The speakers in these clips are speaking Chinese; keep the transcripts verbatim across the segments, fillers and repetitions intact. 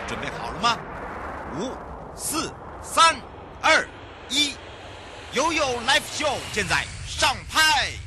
准备好了吗？五、四、三、二、一，悠悠 Live Show 现在上拍。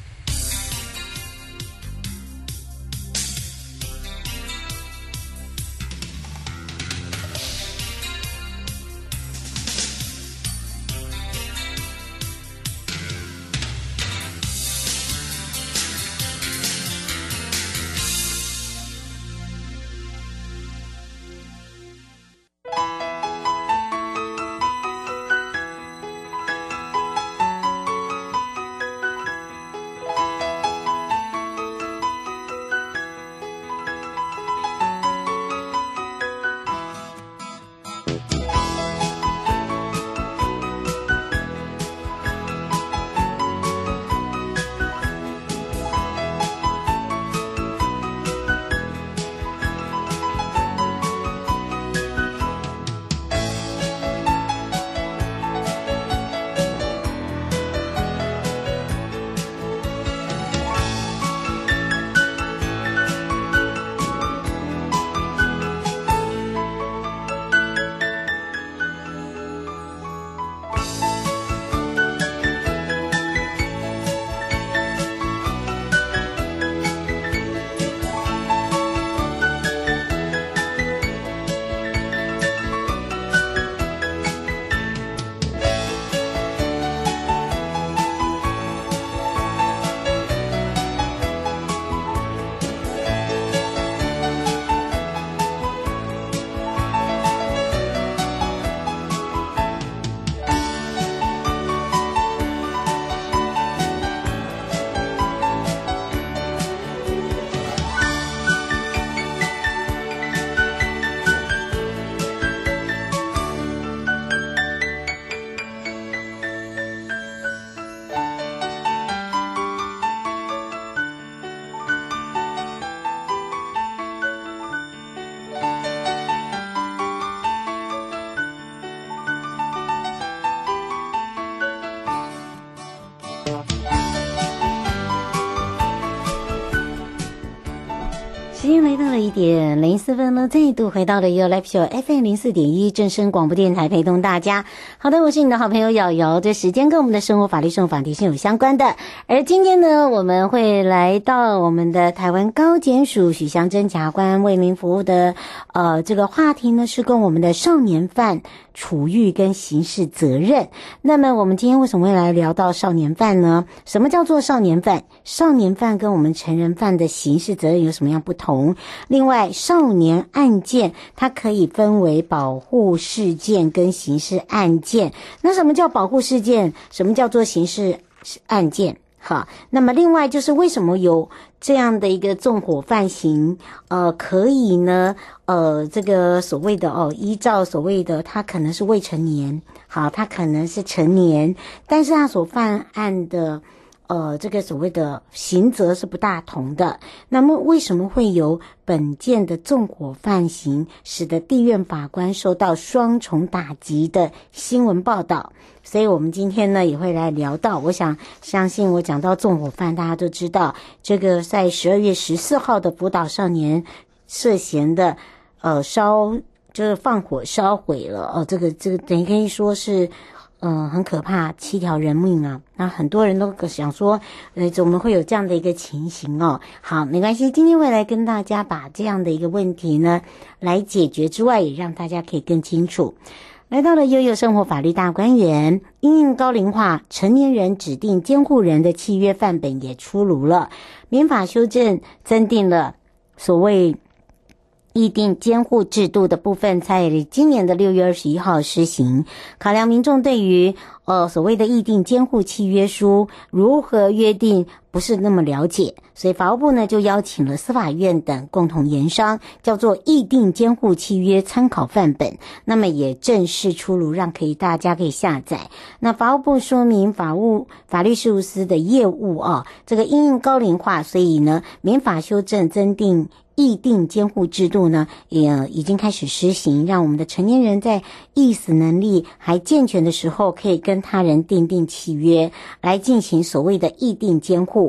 时间来到了一点零四分呢，再度回到了 Your Live Show F M 零四点一正声广播电台，陪同大家。好的，我是你的好朋友瑶瑶。这时间跟我们的生活法律生活法庭是有相关的，而今天呢，我们会来到我们的台湾高检署许祥珍检察官为您服务的呃这个话题呢，是跟我们的少年犯处遇跟刑事责任。那么我们今天为什么会来聊到少年犯呢？什么叫做少年犯？少年犯跟我们成人犯的刑事责任有什么样不同？另外，少年案件它可以分为保护事件跟刑事案件。那什么叫保护事件？什么叫做刑事案件？好，那么另外就是为什么有这样的一个纵火犯行，呃，可以呢，呃，这个所谓的哦，依照所谓的他可能是未成年，好，他可能是成年，但是他所犯案的。呃，这个所谓的刑责是不大同的。那么为什么会有本件的纵火犯行，使得地院法官受到双重打击的新闻报道？所以我们今天呢也会来聊到，我想相信我讲到纵火犯，大家都知道，这个在十二月十四号的福岛少年涉嫌的呃烧，就是放火烧毁了哦，这个这个等于可以说是。嗯、呃，很可怕，七条人命啊！那很多人都想说，呃，怎么会有这样的一个情形哦？好，没关系，今天会来跟大家把这样的一个问题呢来解决之外，也让大家可以更清楚。来到了悠悠生活法律大观园，因应高龄化，成年人指定监护人的契约范本也出炉了，民法修正增订了所谓议定监护制度的部分，在今年的六月二十一号施行。考量民众对于呃所谓的议定监护契约书如何约定不是那么了解，所以法务部呢就邀请了司法院等共同研商，叫做议定监护契约参考范本，那么也正式出炉，让可以大家可以下载。那法务部说明法务法律事务司的业务啊，这个因应高龄化，所以呢民法修正增订议定监护制度呢，也已经开始施行，让我们的成年人在意识能力还健全的时候，可以跟他人订定契约，来进行所谓的议定监护。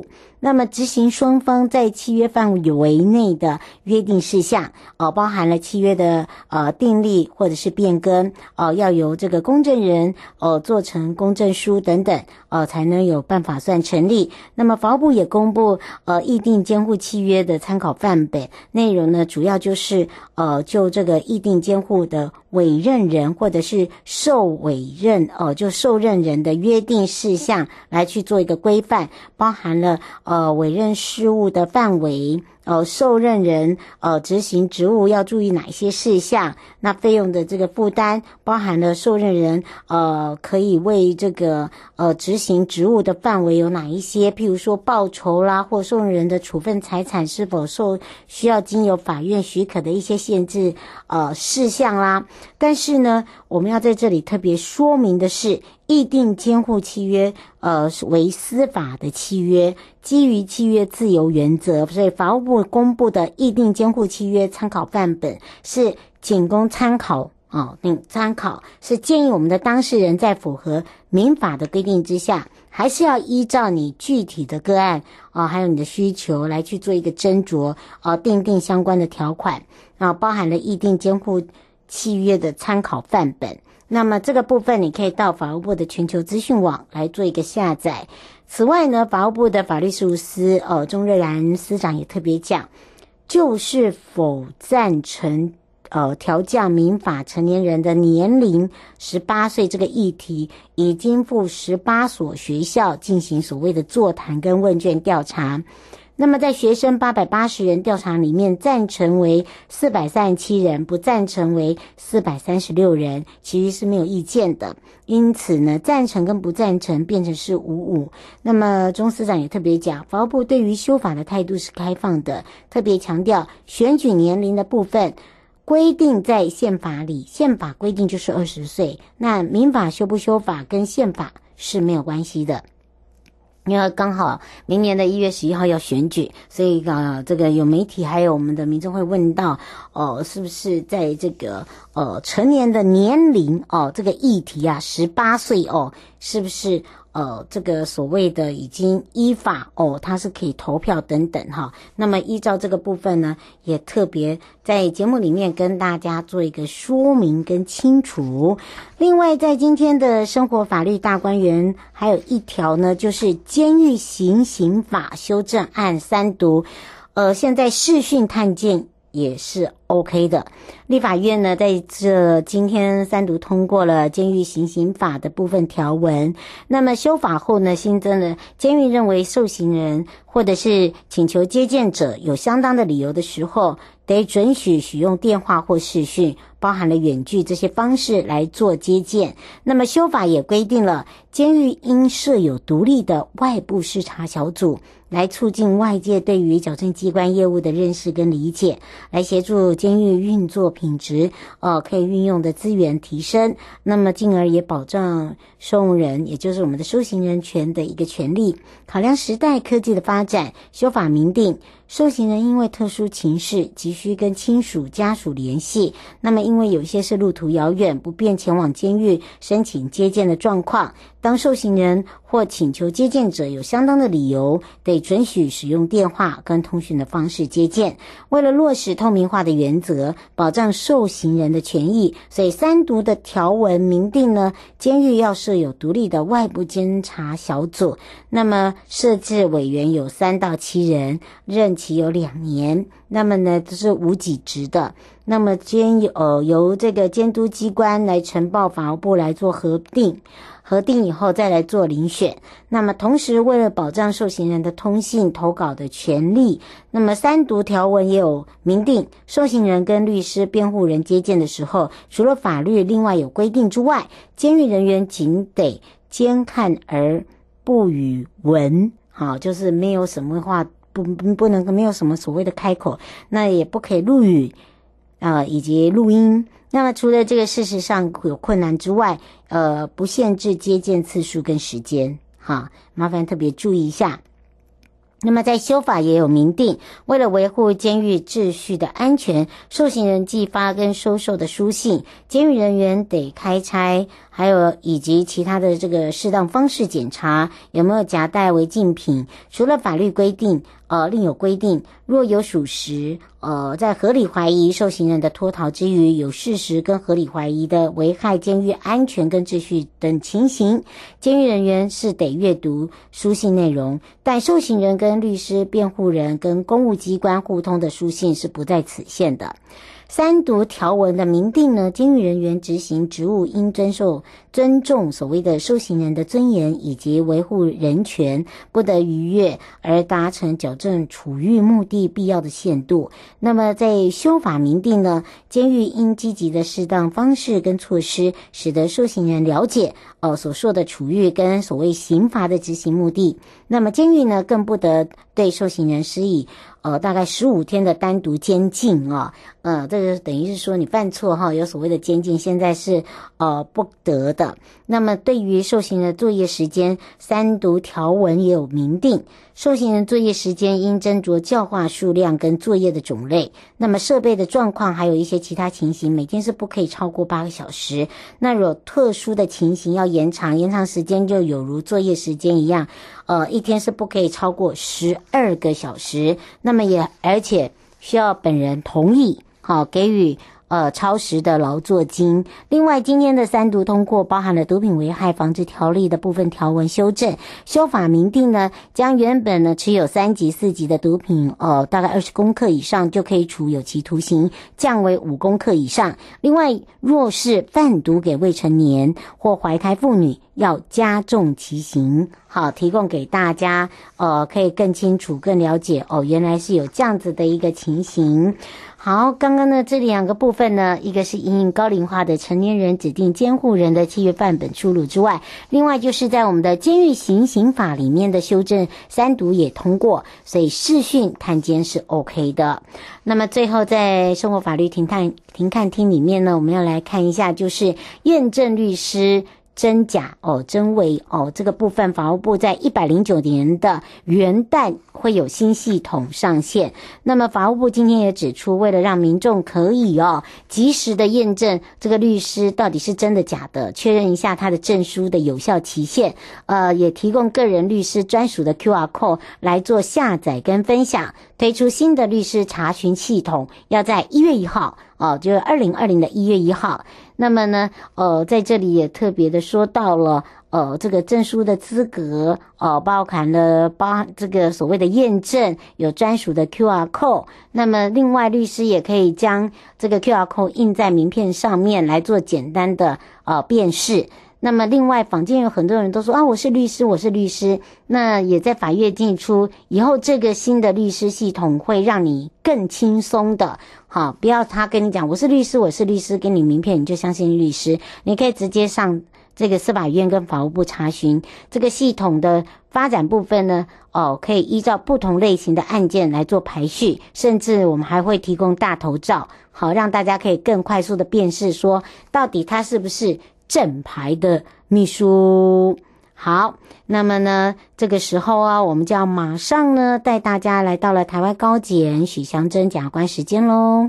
那么执行双方在契约范围内的约定事项，呃，包含了契约的呃订立或者是变更，呃，要由这个公证人呃做成公证书等等，呃，才能有办法算成立。那么法务部也公布呃议定监护契约的参考范本，内容呢主要就是呃就这个议定监护的委任人或者是受委任呃就受任人的约定事项来去做一个规范，包含了呃委任事务的范围，呃受任人呃执行职务要注意哪一些事项，那费用的这个负担包含了受任人呃可以为这个呃执行职务的范围有哪一些，譬如说报酬啦，或受任人的处分财产是否受需要经由法院许可的一些限制呃事项啦。但是呢，我们要在这里特别说明的是，议定监护契约呃为司法的契约，基于契约自由原则，所以法务部公布的议定监护契约参考范本是仅供参考哦，嗯，参考是建议我们的当事人在符合民法的规定之下，还是要依照你具体的个案啊、呃，还有你的需求来去做一个斟酌啊，订定相关的条款啊，包含了议定监护契约的参考范本。那么这个部分你可以到法务部的全球资讯网来做一个下载。此外呢，法务部的法律事务司呃钟瑞兰司长也特别讲，就是否赞成呃调降民法成年人的年龄十八岁这个议题，已经赴十八所学校进行所谓的座谈跟问卷调查。那么在学生八百八十人调查里面，赞成为四百三十七人，不赞成为四百三十六人，其余是没有意见的。因此呢，赞成跟不赞成变成是五五。那么钟司长也特别讲，法务部对于修法的态度是开放的，特别强调选举年龄的部分规定在宪法里，宪法规定就是二十岁，那民法修不修法跟宪法是没有关系的。因为刚好明年的一月十一号要选举，所以呃，这个有媒体还有我们的民众会问到，哦、呃，是不是在这个呃成年的年龄哦、呃、这个议题啊，十八岁哦，是不是呃这个所谓的已经依法哦，它是可以投票等等哈。那么依照这个部分呢，也特别在节目里面跟大家做一个说明跟清楚。另外，在今天的生活法律大观园还有一条呢，就是监狱行刑法修正案三读，呃，现在视讯探监也是 OK 的。立法院呢，在这今天三读通过了监狱行刑法的部分条文。那么修法后呢，新增了监狱认为受刑人或者是请求接见者有相当的理由的时候，得准许使用电话或视讯，包含了远距这些方式来做接见。那么修法也规定了，监狱应设有独立的外部视察小组，来促进外界对于矫正机关业务的认识跟理解，来协助监狱运作品质，呃，可以运用的资源提升，那么进而也保障受人，也就是我们的受刑人权的一个权利。考量时代科技的发展，修法明定，受刑人因为特殊情势急需跟亲属家属联系，那么因为有些是路途遥远，不便前往监狱申请接见的状况，当受刑人或请求接见者有相当的理由，得准许使用电话跟通讯的方式接见。为了落实透明化的原则，保障受刑人的权益，所以三读的条文明定呢，监狱要设有独立的外部监察小组，那么设置委员有三到七人，任期有两年，那么呢这是无给职的。那么监呃由这个监督机关来呈报法务部来做核定，核定以后再来做遴选。那么同时为了保障受刑人的通信投稿的权利，那么三读条文也有明定，受刑人跟律师辩护人接见的时候，除了法律另外有规定之外，监狱人员仅得监看而不语闻，好，就是没有什么话不不能没有什么所谓的开口，那也不可以录语呃以及录音。那么除了这个事实上有困难之外，呃不限制接见次数跟时间，哈，麻烦特别注意一下。 那么在修法也有明定，为了维护监狱秩序的安全，受刑人寄发跟收受的书信，监狱人员得开拆，还有以及其他的这个适当方式检查有没有夹带违禁品。除了法律规定呃另有规定，若有属实呃在合理怀疑受刑人的脱逃之余，有事实跟合理怀疑的危害监狱安全跟秩序等情形，监狱人员是得阅读书信内容，但受刑人跟律师、辩护人跟公务机关互通的书信是不在此限的。三读条文的明定呢，监狱人员执行职务应遵受尊重所谓的受刑人的尊严以及维护人权，不得逾越而达成矫正处遇目的必要的限度。那么在修法明定呢，监狱应积极的适当方式跟措施，使得受刑人了解呃所受的处遇跟所谓刑罚的执行目的。那么监狱呢，更不得对受刑人施以呃，大概十五天的单独监禁啊，呃，这个等于是说你犯错哈，有所谓的监禁，现在是呃不得的。那么对于受刑人的作业时间，三读条文也有明定，受刑人作业时间应斟酌教化数量跟作业的种类，那么设备的状况还有一些其他情形，每天是不可以超过八个小时。那有特殊的情形要延长，延长时间就有如作业时间一样，呃，一天是不可以超过十二个小时。那么也而且需要本人同意，好给予呃超时的劳作金。另外，今天的三读通过包含了毒品危害防治条例的部分条文修正，修法明定呢，将原本呢持有三级四级的毒品呃大概二十公克以上就可以处有期徒刑，降为五公克以上。另外，若是贩毒给未成年或怀胎妇女，要加重其刑。好，提供给大家呃可以更清楚更了解哦，原来是有这样子的一个情形。好，刚刚呢这两个部分呢，一个是因应高龄化的成年人指定监护人的契约范本出炉之外，另外就是在我们的监狱行刑法里面的修正三读也通过，所以视讯探监是 OK 的。那么最后在生活法律庭看庭看厅里面呢，我们要来看一下就是验证律师真假哦，真伪哦，这个部分法务部在一百零九年的元旦会有新系统上线。那么法务部今天也指出，为了让民众可以哦及时的验证这个律师到底是真的假的，确认一下他的证书的有效期限，呃，也提供个人律师专属的 Q R code 来做下载跟分享。推出新的律师查询系统，要在一月一号哦，就是二零二零的一月一号。那么呢，呃，在这里也特别的说到了，呃，这个证书的资格，呃，包含了包这个所谓的验证，有专属的 Q R code。那么另外，律师也可以将这个 Q R code 印在名片上面来做简单的呃辨识。那么另外坊间有很多人都说啊，我是律师，我是律师。那也在法院进出以后，这个新的律师系统会让你更轻松的，好，不要他跟你讲我是律师，我是律师，给你名片你就相信律师，你可以直接上这个司法院跟法务部查询这个系统的发展部分呢，哦，可以依照不同类型的案件来做排序，甚至我们还会提供大头照，好，让大家可以更快速的辨识说到底他是不是正牌的秘书。好，那么呢这个时候啊，我们就要马上呢带大家来到了台湾高检许祥珍检察官时间咯。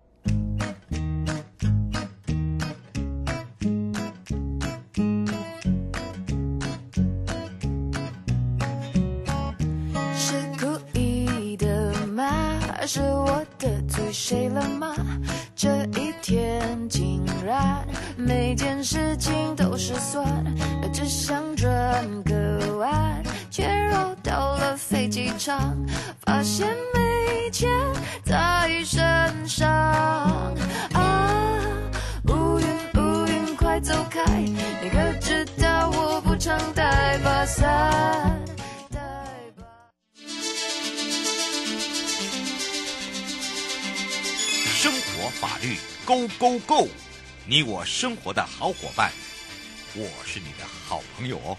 是故意的吗？是我得罪谁了吗？这一天竟然每件事情都失算，只想转个弯，却绕到了飞机场，发现没钱在身上。啊，乌云乌云快走开，你可知道我不常带把伞。 生活法律 Go Go Go， 你我生活的好伙伴，我是你的好朋友哦。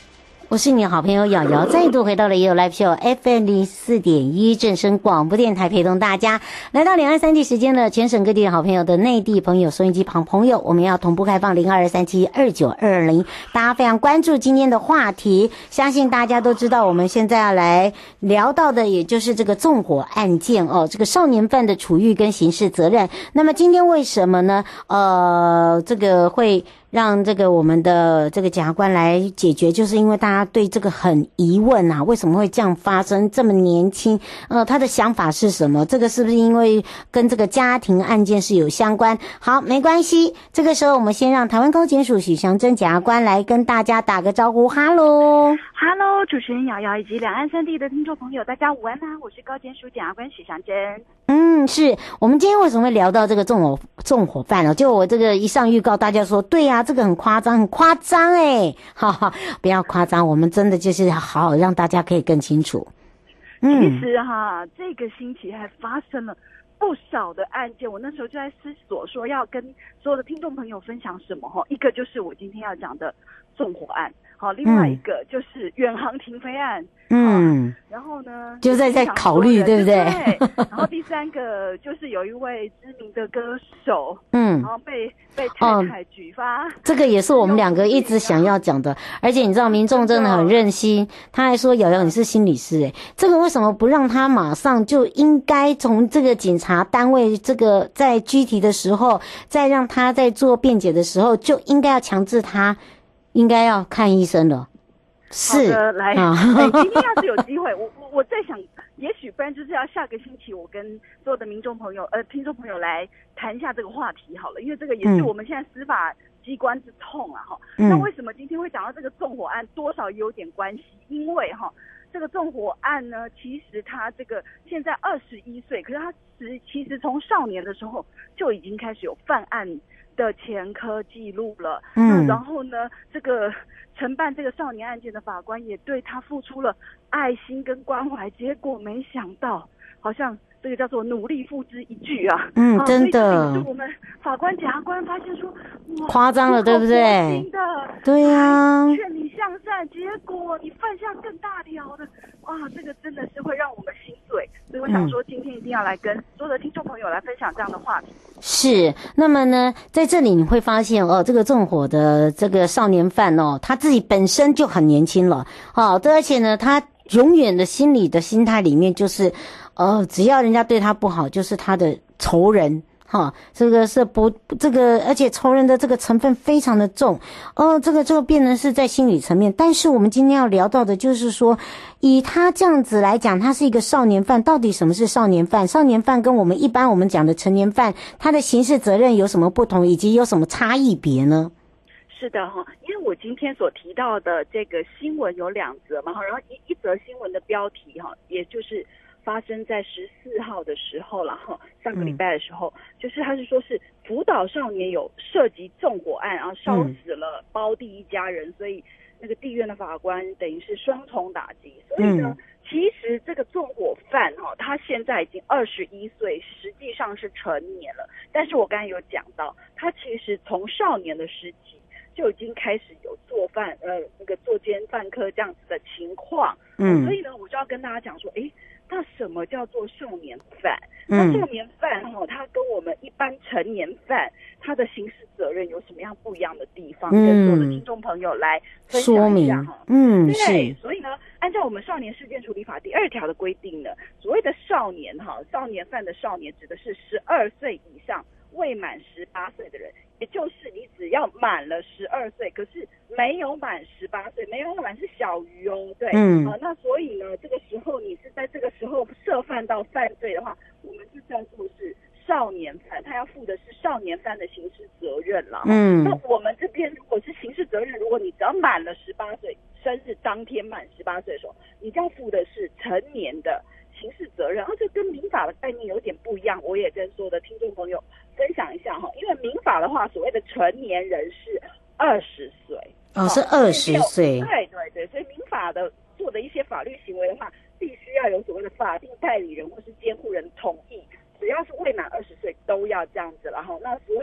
我是你的好朋友瑶瑶，再度回到了也有 Live Show F M 零四点一正声广播电台，陪同大家来到两岸三地时间了。全省各地的好朋友的内地朋友、收音机旁朋友，我们要同步开放零二二三七二九二零，大家非常关注今天的话题，相信大家都知道，我们现在要来聊到的也就是这个纵火案件哦，这个少年犯的处遇跟刑事责任。那么今天为什么呢？呃，这个会让这个我们的这个检察官来解决，就是因为大家对这个很疑问啊，为什么会这样发生？这么年轻，呃，他的想法是什么？这个是不是因为跟这个家庭案件是有相关？好，没关系，这个时候我们先让台湾高检署许祥珍检察官来跟大家打个招呼。哈喽， 哈喽，主持人瑶瑶以及两岸三地的听众朋友，大家午安啊！我是高检署检察官许祥珍。 嗯，是我们今天为什么会聊到这个纵火纵火犯呢？就我这个一上预告，大家说对啊，这个很夸张，很夸张哎，哈哈，不要夸张，我们真的就是好好让大家可以更清楚。 嗯，其实哈，这个星期还发生了不少的案件，我那时候就在思索说要跟所有的听众朋友分享什么哈，一个就是我今天要讲的纵火案，好，另外一个就是远航停飞案。嗯，然后呢， 就在在考虑，对不对？ 对。然后第三个就是有一位知名的歌手，嗯，然后被被太太举发、哦， 这个也是我们两个一直想要讲的。而且你知道，民众真的很任性，他还说：“瑶瑶，你是心理师，哎，这个为什么不让他马上就应该从这个警察单位这个在拘提的时候，再让他在做辩解的时候，就应该要强制他应该要看医生了。”是好的，来， 啊哎，今天要是有机会，我我我在想，也许不然就是要下个星期，我跟所有的民众朋友、呃听众朋友来谈一下这个话题好了，因为这个也是我们现在司法机关之痛啊哈、嗯。那为什么今天会讲到这个纵火案，多少也有点关系，因为哈，这个纵火案呢，其实他这个现在二十一岁，可是他其其实从少年的时候就已经开始有犯案的前科记录了。嗯，然后呢，这个承办这个少年案件的法官也对他付出了爱心跟关怀，结果没想到好像这个叫做努力付之一炬啊。 嗯，真的。 啊、我们法官检察官发现说，哇， 夸张了，对不对？ 的， 对呀、啊， 劝你向善，结果你犯下更大条的，哇，这个真的是会让我们心碎。所以我想说，今天一定要来跟所有的听众朋友来分享这样的话题。 是，那么呢，在这里你会发现哦，这个纵火的这个少年犯哦，他自己本身就很年轻了，好的，而且呢，他永远的心理的心态里面就是，呃，只要人家对他不好，就是他的仇人。哈，这个是不，这个而且仇人的这个成分非常的重，哦，这个就变成是在心理层面。但是我们今天要聊到的就是说，以他这样子来讲，他是一个少年犯，到底什么是少年犯？少年犯跟我们一般我们讲的成年犯，他的刑事责任有什么不同，以及有什么差异别呢？ 是的哈，因为我今天所提到的这个新闻有两则嘛，然后一一则新闻的标题哈，也就是发生在十四号的时候了哈，上个礼拜的时候，嗯、就是他是说是福岛少年有涉及纵火案，然后烧死了胞弟一家人，嗯、所以那个地院的法官等于是双重打击。所以呢，嗯、其实这个纵火犯哈，他现在已经二十一岁，实际上是成年了。但是我刚才有讲到，他其实从少年的时期就已经开始有做犯呃那个作奸犯科这样子的情况。嗯，所以呢，我就要跟大家讲说，诶。那什么叫做少年犯？那少年犯哈、哦，他跟我们一般成年犯他的刑事责任有什么样不一样的地方？嗯、跟所有的听众朋友来分享一下哈。嗯，对，所以呢，按照我们少年事件处理法第二条的规定呢，所谓的少年哈，少年犯的少年指的是十二岁以上未满十八岁的人，也就是你只要满了十二岁，可是没有满十八岁，没有满是小于哦，对，嗯，啊，那所以呢，这个时候你是在这个时候涉犯到犯罪的话，我们就叫做是少年犯，他要负的是少年犯的刑事责任了。嗯，那我们这边如果是刑事责任，如果你只要满了十八岁，生日当天满十八岁的时候，你就要负的是成年的刑事责任，而且跟民法的概念有点不一样。我也跟所有的听众朋友分享一下哈，因为民法的话，所谓的成年人是二十岁， 哦，是二十岁， 对对对，所以民法的做的一些法律行为的话，必须要有所谓的法定代理人或是监护人同意，只要是未满二十岁都要这样子了哈。那所以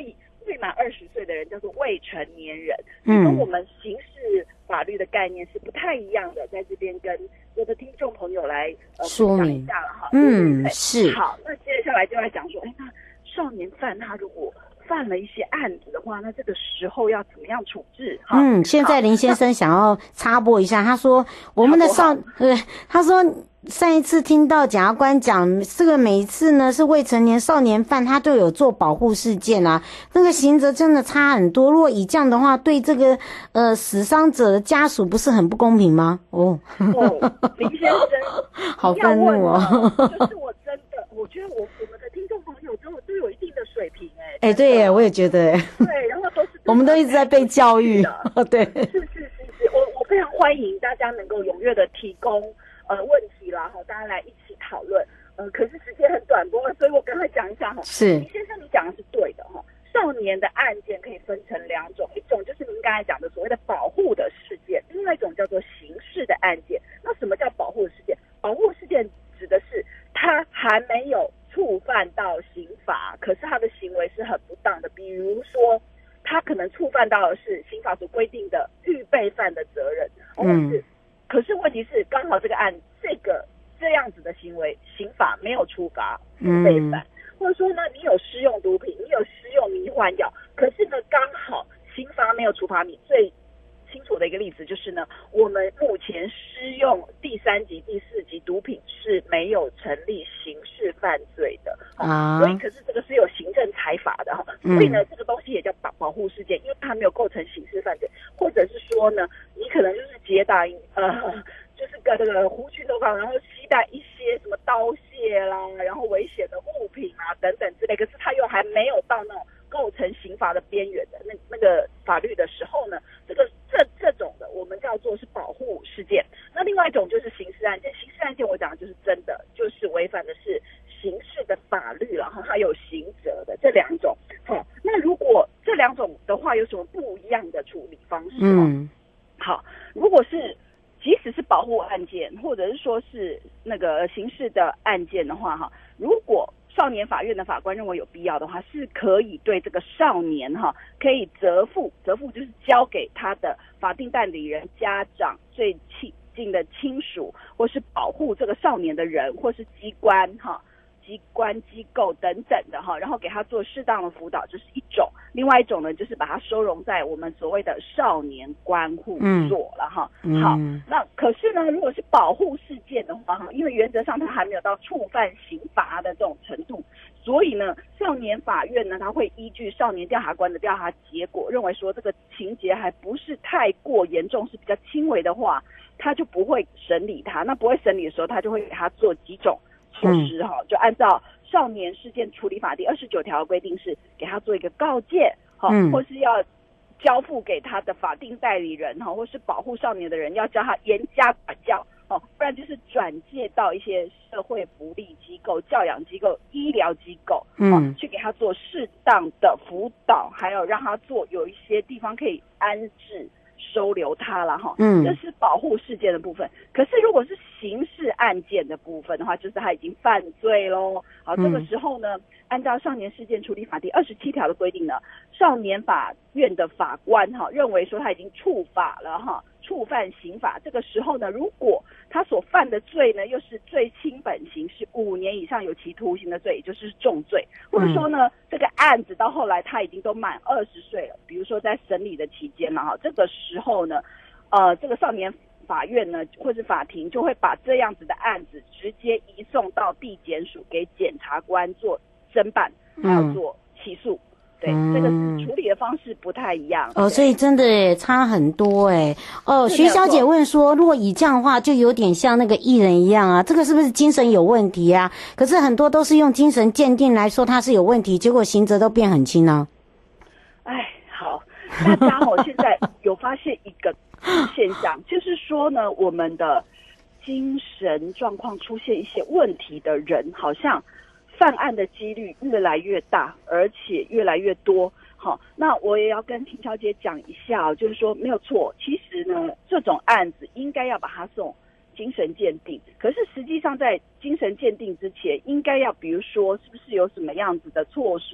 未满二十岁的人叫做未成年人， 嗯， 跟我们刑事法律的概念是不太一样的，在这边跟我的听众朋友来呃说明一下了哈。 嗯， 对是。 好，那接下来就来讲说，哎，那少年犯他如果犯了一些案子的话，那这个时候要怎么样处置？哈， 嗯，现在林先生想要插播一下，他说我们的少，对，他说上一次听到检察官讲，这个每一次呢是未成年少年犯，他都有做保护事件啊，那个刑责真的差很多。如果以这样的话，对这个呃死伤者的家属不是很不公平吗？哦， 哦，林先生， 好愤怒哦！ 就是我真的，我觉得我我们的听众朋友都有都有一定的水平哎、 欸。哎、欸，对耶，我也觉得哎。 对，然后都是我们都一直在被教育。对， 是是是是，我我非常欢迎大家能够踊跃的提供呃问题啦，哈，大家来一起讨论。呃，可是时间很短，不过所以我刚才讲一下哈。 是， 李先生你讲的是对的哈。少年的案件可以分成两种，一种就是您刚才讲的所谓的保护的事件，另外一种叫做刑事的案件。那什么叫保护事件？保护事件指的是他还没有触犯到刑法，可是他的行为是很不当的，比如说他可能触犯到的是刑法所规定的预备犯的责任，嗯，是，可是问题是刚好这个案这个这样子的行为，刑法没有处罚预备犯。嗯，或者说呢，你有施用毒品，你有施用迷幻药，可是呢，刚好刑罚没有处罚你。最清楚的一个例子就是呢，我们目前施用第三级、第四级毒品是没有成立刑事犯罪的啊，所以可是这个是有行政裁罚的哈，所以呢，这个东西也叫保保护事件，因为它没有构成刑事犯罪，或者是说呢，你可能就是结党呃。就是个这个狐群狗党，然后携带一些什么刀械啦，然后危险的物品啊等等之类，可是他又还没有到那种构成刑罚的边缘的那那个法律的时候呢，这个这这种的我们叫做是保护事件。那另外一种就是刑事案件，刑事案件我讲的就是真的就是违反的是刑事的法律了哈，它有刑责的这两种。好，那如果这两种的话有什么不一样的处理方式？嗯，好，如果是即使是保护案件，或者是说是那个刑事的案件的话，哈，如果少年法院的法官认为有必要的话，是可以对这个少年哈，可以责付，责付就是交给他的法定代理人、家长、最亲近的亲属，或是保护这个少年的人，或是机关哈。机关机构等等的哈，然后给他做适当的辅导，这是一种。另外一种呢，就是把他收容在我们所谓的少年观护所了哈。嗯、好，那可是呢，如果是保护事件的话哈，因为原则上他还没有到触犯刑罚的这种程度，所以呢，少年法院呢，他会依据少年调查官的调查结果，认为说这个情节还不是太过严重，是比较轻微的话，他就不会审理他。那不会审理的时候，他就会给他做几种措施哈，就按照少年事件处理法第二十九条的规定，是给他做一个告诫哈，嗯、或是要交付给他的法定代理人哈，或是保护少年的人，要叫他严加管教哦，不然就是转介到一些社会福利机构、教养机构、医疗机构，嗯，去给他做适当的辅导，还有让他做有一些地方可以安置。收留他了哈，嗯，这是保护事件的部分。可是如果是刑事案件的部分的话，就是他已经犯罪喽。好，这个时候呢，按照少年事件处理法第二十七条的规定呢，少年法院的法官哈认为说他已经触法了哈，触犯刑法。这个时候呢，如果他所犯的罪呢又是最轻本刑，是五年以上有期徒刑的罪，也就是重罪，或者说呢，这个案子到后来他已经都满二十岁了，比如说在审理的期间了哈，这个时候呢，呃，这个少年法院呢或是法庭就会把这样子的案子直接移送到地检署给检察官做侦办，还有做起诉。对，这个是处理的方式不太一样哦，所以真的耶差很多哎。哦，徐小姐问说，如果以这样的话，就有点像那个艺人一样啊，这个是不是精神有问题啊？可是很多都是用精神鉴定来说他是有问题，结果刑责都变很轻呢。 哎，好，大家哦，现在有发现一个现象，就是说呢，我们的精神状况出现一些问题的人，好像犯案的几率越来越大，而且越来越多。好，那我也要跟婷小姐讲一下哦，就是说没有错，其实呢，这种案子应该要把它送精神鉴定。可是实际上在精神鉴定之前，应该要比如说是不是有什么样子的措施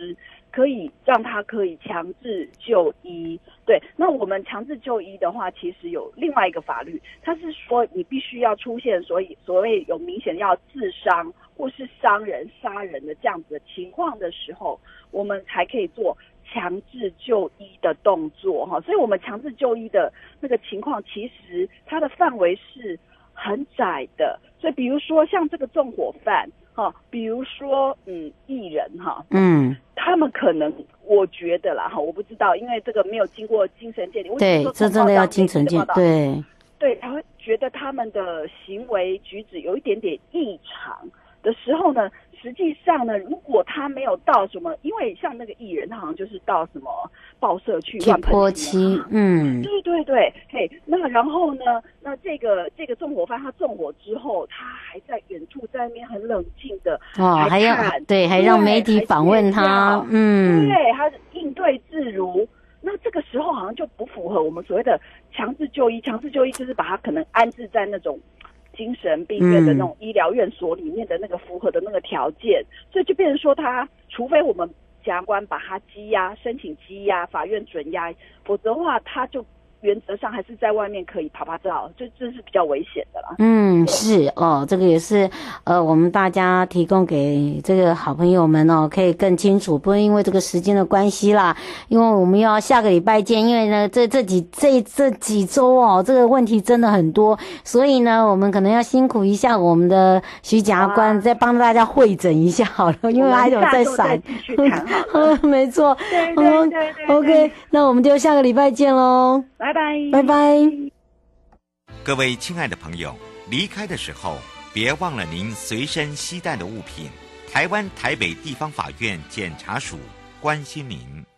可以让他可以强制就医。对，那我们强制就医的话，其实有另外一个法律，它是说你必须要出现所以所谓有明显要自伤或是伤人、杀人的这样子的情况的时候，我们才可以做强制就医的动作哈。所以我们强制就医的那个情况，其实它的范围是很窄的。所以比如说像这个纵火犯哈，比如说嗯艺人哈，嗯，他们可能我觉得啦哈，我不知道，因为这个没有经过精神鉴定。 对，这真的要精神鉴定。对对，他会觉得他们的行为举止有一点点异常的时候呢，实际上呢，如果他没有到什么，因为像那个艺人，他好像就是到什么报社去乱喷漆， 嗯， 对对对，嘿，那然后呢，那这个这个纵火犯他纵火之后，他还在远处在那边很冷静的， 哦，还要对，还让媒体访问他，嗯， 对，他应对自如。那这个时候好像就不符合我们所谓的强制就医，强制就医就是把他可能安置在那种精神病院的那种医疗院所里面的那个符合的那个条件，所以就变成说他，除非我们检察官把他羁押，申请羁押，法院准押，否则的话他就原则上还是在外面可以趴趴照，这这是比较危险的啦。 嗯，是哦，这个也是呃，我们大家提供给这个好朋友们哦，可以更清楚。不会因为这个时间的关系啦，因为我们要下个礼拜见，因为呢，这这几这这几周哦，这个问题真的很多，所以呢，我们可能要辛苦一下我们的徐检察官，再帮大家会诊一下好了，因为还有在闪。没错， 对对对对 ，OK， 那我们就下个礼拜见喽。 拜拜， 拜拜。 各位亲爱的朋友，离开的时候别忘了您随身携带的物品。台湾台北地方法院检察署关心您。